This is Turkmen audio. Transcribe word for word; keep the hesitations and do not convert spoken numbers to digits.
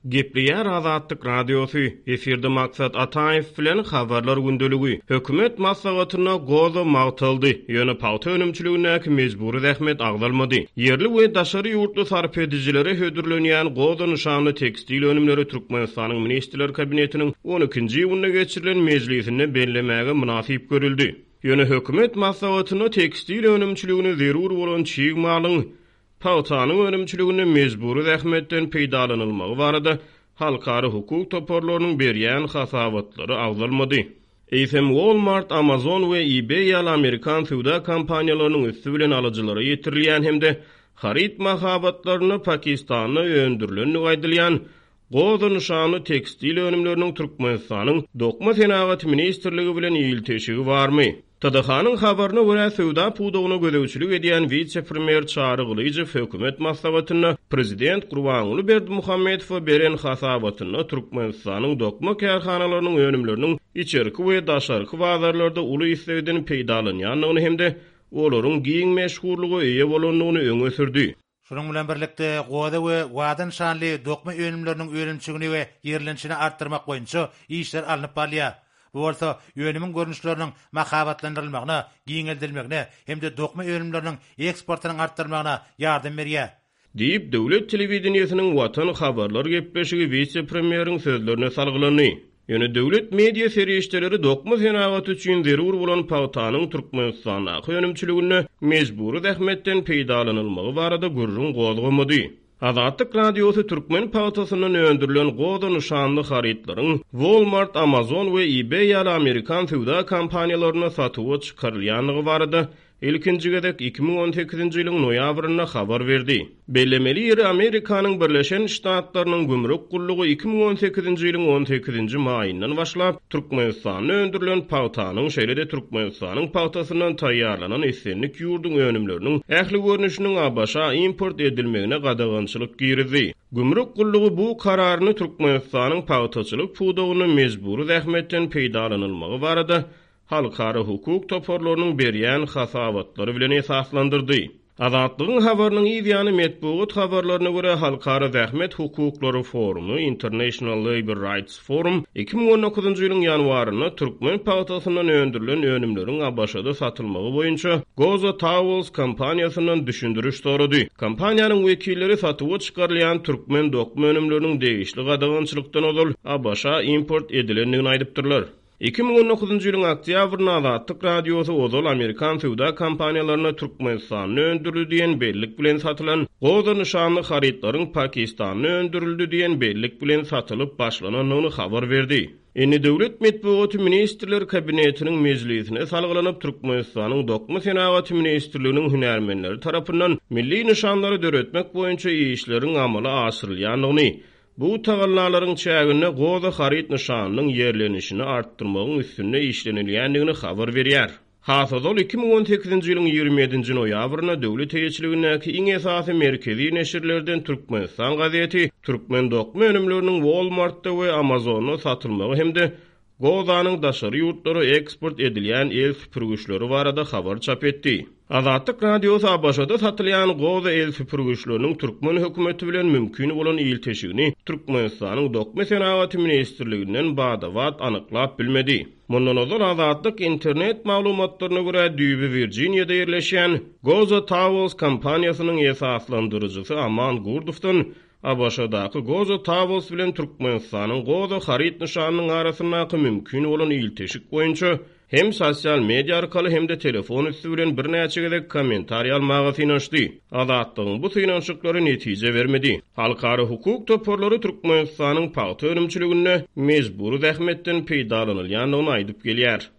Gepliýär Azatlyk radiosu, efirde maksat Ataýew bilen habarlar gündöligi. Hökümet maslahatyna goza magtyldy. Ýöne paýta önümçiligine mejburi zähmet agdalmady. Yerli we daşary ýurtly sarp edijileri hödürlenýän goza nişanly tekstil önümleri Türkmenistanyň ministrler kabinetiniň on ikinji ýylyna geçirilen mejlisinde bellemäge münasip görüldi. Ýöne hökümet maslahatyna tekstil önümçiligine zerur bolan çyg malyň Paýtanyň önümçiligine mejburi zähmetden peýdalanylmagy barada halkary hukuk toporlarynyň berýän hasabatlary agdalmady. Eýsem Walmart, Amazon we eBay ýaly Amerikan sowda kompaniýalarynyň üstü bilen alyjylary ýetirilýän hemde harit mahabatlaryny Pakistana öndürilen aýdylýan goza nişanly tekstil önümleriniň Türkmenistanyň dokma senagat ministrligi bilen ýylteşigi barmy? Tadahanyň habaryna görä sowda pudugyna gödäwçilik edýän vice-premier Çağrıgylyjy hökümet maslahatyna prezident Gurbanuly Berdimuhammedow beren hasabatyna Türkmenistanyň dokma kärhanalarynyň önümleriniň içerki we daşarky bazarlarda uly islegden peýdalanýanyny hemde olaryň giň meşhurlugy eýe bolanlygyny öňe sürdi. Şunun bilen birlikde goda we wadan şanly dokma önümleriniň öňümçigini we ýerlenişini artdyrmak boýunça işler alınıp barýar. Bu bolsa ýönümiň görnüşleriniň mahabatlandyrylmagyna, giňeldirilmegine hemde dokma önümleriniň eksportynyň artdyrmagyna ýardam berýär. Diýip döwlet telewizionynyň Watan habarlar gepleşigi vice-premieriň sözlerine salgylany. Ýöne döwlet media serişdeleri dokma senagaty üçin zerur bolan paýtanyň Türkmenistanyň önümçiligine mejburi zähmetden peýdalanylmagy barada gurrun gozgamady. Azatlyk radiosu Türkmen paýtasynyň öndürilen goza nişanly haritlaryň Walmart, Amazon we eBay ýaly Amerikan sowda kompaniýalaryna satyga çykarylýanyny barada ilkinji gedek iki ming on sekizinji ýylyň noýabryna habar berdi. Bellemeli ýeri Amerikanyň Birleşen Ştatlarynyň gümrük gullugy iki ming on sekizinji ýylyň on sekizinji maýyndan başlap Türkmenistanyň öndürilen paýtanyň şeýlede Türkmenistanyň paýtasyndan taýýarlanan esenlik ýurduň önümleriniň ähli görnüşiniň abaşa import edilmegine gadagançylyk girdi. Gümrük gullugy bu kararyny Türkmenistanyň paýtaçylyk pudugyny mejburi zähmetden peýdalanylmagy barada halkary hukuk toporlarynyň berýän hasabatlary bilen esaslandyrdy. Azatlygyň habarynyň ýa-ni metbuat habarlaryna görä halkary zähmet hukuklary forumy International Labour Rights Forum iki ming on dokuzunji ýylyň ýanwaryna Türkmen paýtasyndan öndürilen önümleriň abaşada satylmagy boýunça Goza Towels kompaniýasynyň düşündiriş sorady. Kompaniýanyň wekilleri satyga çykarylýan Türkmen dokma önümleriniň degişli gadagançylykdan ozal abaşa import edilendigini aýdypdyrlar. iki ming on dokuzunji ýylyň oktýabryna Azatlyk radiosu ozal Amerikan sowda kompaniýalaryna Türkmenistanyň öndürildi diýen bellik bilen satylan goza nişanly haritlaryň Pakistanyň öndürildi diýen bellik bilen satylyp başlananyny habar berdi. Indi döwlet medeniýet ministrler kabinetiniň mejlisine salgylanyp Türkmenistanyň dokma senagaty ministrliginiň hünärmenleri tarapyndan milli nişanlary döretmek boýunça işleriň amala aşyrylýanyny, bu tagallalaryň çägine goza harit nişanynyň ýerlenişini artdyrmagyň üstüne işlenilýändigini habar berýär. Hasazol iki ming on sekizinji ýylyň ýygrimi ýedinji noýabryna döwlet heýetçiligindäki iň esasy merkezi neşirlerden Türkmenistan gazeti Türkmen dokma önümleriniň Walmartda we Amazonda satylmagy hemde gozanyň daşary ýurtlary eksport edilýän el süpürgüçleri barada habar çap etdi. Azatlyk radiosu abaşada satylýan goza el süpürgüçleriniň Türkmen hökümeti bilen mümkin bolan ýylteşigini Türkmenistanyň dokma senagaty ministrliginden badawat anyklap bilmedi. Mundan ozal Azatlyk internet maglumatlaryna görä Düýbi Virginiýada ýerleşýän Goza Towels kompaniýasynyň esaslandyrjysy Aman Gurdowdan abaşadaky Goza Towels bilen Türkmenistanyň goza harit nişanynyň arasyndaky mümkin bolan ýylteşik boýunça hem sosial media arkaly hem de telefon üstü bilen bir näçe gedek kommentariýa almagy synanşdy. Azatlygyň bu synanşyklary netije bermedi. Halkary hukuk toporlary Türkmenistanyň paýta önümçiligine mejburi zähmetden peýdalanylýanyny aýdyp gelýär.